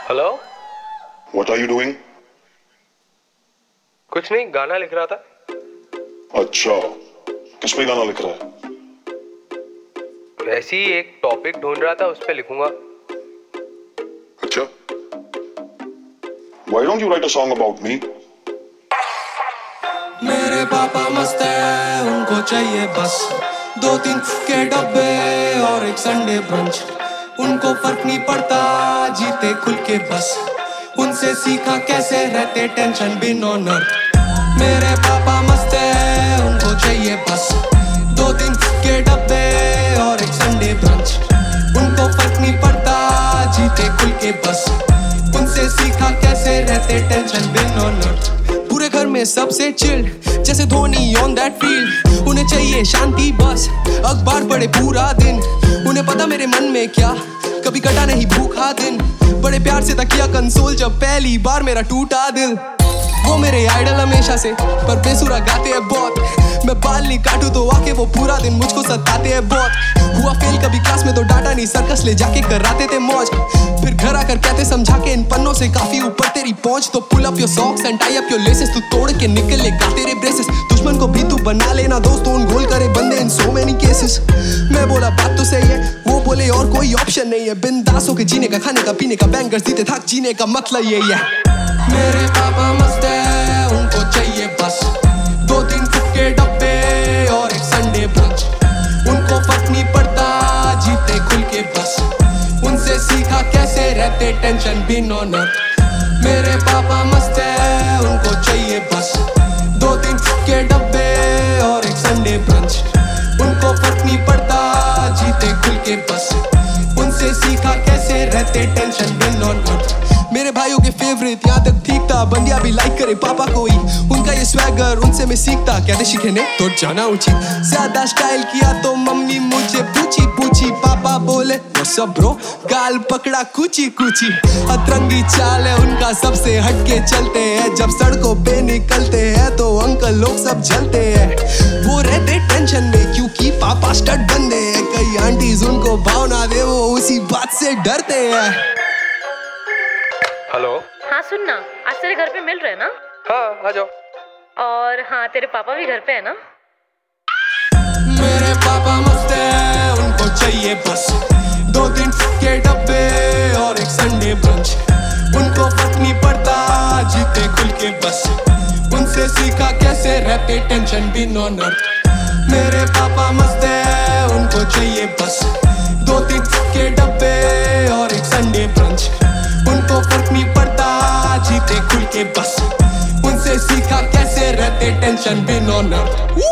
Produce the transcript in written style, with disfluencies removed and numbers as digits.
Hello. What are you doing? कुछ नहीं, गाना लिख रहा था। अच्छा, किस पे गाना लिख रहा है? वैसे ही एक टॉपिक ढूंढ रहा था, उस पे लिखूंगा। अच्छा, why don't you write a song about me? मेरे पापा मस्त है, उनको चाहिए बस 2-3 के डब्बे और एक संडे ब्रंच। उनको फर्क नहीं पड़ता, जीते खुल के बस। उनसे सीखा कैसे रहते टेंशन बिन ऑन अर्थ। मेरे पापा मस्त है, उनको चाहिए बस 2-3 के डब्बे और एक संडे ब्रंच। उनको फर्क नहीं पड़ता, जीते खुल के बस। उनसे सीखा कैसे रहते टेंशन बिन ऑन अर्थ। पूरे घर में सबसे चिल्ड जैसे धोनी ऑन दैट फील्ड। उन्हें चाहिए शांति बस, अखबार पढ़े पूरा दिन। उन्हें पता मेरे मन में क्या, कभी कटा नहीं भूखा दिन। बड़े प्यार से तकिया कंसोल जब पहली बार मेरा टूटा दिल। वो मेरे आइडल हमेशा से, पर बेसुरा गाते हैं बहुत। मैं बाल नहीं काटूं तो आके वो पूरा दिन मुझको सताते हैं बहुत। हुआ फेल कभी क्लास में तो डांटा नहीं, सर्कस ले जाके कराते थे मौज। फिर घर आकर कहते समझा के इन पन्नों से काफी ऊपर तेरी पहुंच। तो pull up your socks and tie up your laces, तू तोड़ के निकलेगा तेरे ब्रेसेस। दुश्मन को भी तू बना लेना दोस्त, उन गोल करे बंदे इन सो मेनी केसेस। मैं बोला बात तो सही है, वो बोले और कोई ऑप्शन नहीं है। बिंदास होके जीने का, खाने का, पीने का, बैंगर्स जीते थक जीने का मतलब यही है। मेरे पापा मस्त है, उनको चाहिए बस 2-3 के डब्बे और एक संडे ब्रंच। उनको फर्क नहीं पड़ता, जीते खुल के बस। उनसे सीखा कैसे रहते टेंशन बिन ऑन अर्थ। मेरे पापा मस्त है, उनको चाहिए बस 2-3 के डब्बे और एक संडे ब्रंच। उनको फर्क नहीं पड़ता, जीते खुल के बस। उनसे सीखा कैसे रहते टेंशन बिन ऑन अर्थ। मेरे भाइयों के फेवरेट यहाँ तक ठीक था, बंदिया भी लाइक करे पापा को ही। उनका ये स्वैगर उनसे मैं सीखता, कहते सीखे ने तो जाना उचित। ज्यादा स्टाइल किया तो मम्मी मुझे पूछी पूछी। पापा बोले व्हाट्स अप ब्रो, गाल पकड़ा कुची कुची। अतरंगी चाल है उनका, सबसे हटके चलते हैं। जब सड़कों पे निकलते हैं तो अंकल लोग सब जलते हैं। वो रहते टेंशन में क्योंकि पापा स्टड बंदे हैं। कई आंटीज उनको भाव ना दे, वो उसी बात से डरते हैं। हेलो। हाँ सुनना, आज तेरे घर पे मिल रहे हैं ना? हाँ, आ जाओ। और हाँ, तेरे पापा भी घर पे है ना? मेरे पापा मस्त है, उनको चाहिए बस 2-3 के डब्बे और एक संडे ब्रंच। उनको फर्क नहीं पड़ता, जीते खुल के बस। उनसे सीखा कैसे रहते टेंशन बिन ऑन अर्थ। मेरे पापा मस्त है, उनको चाहिए बस 2-3 के डब्बे और एक संडे ब्रंच। उनको फर्क नहीं पड़ता, जीते खुल के बस। उनसे सीखा कैसे रहते टेंशन बिन ऑन अर्थ।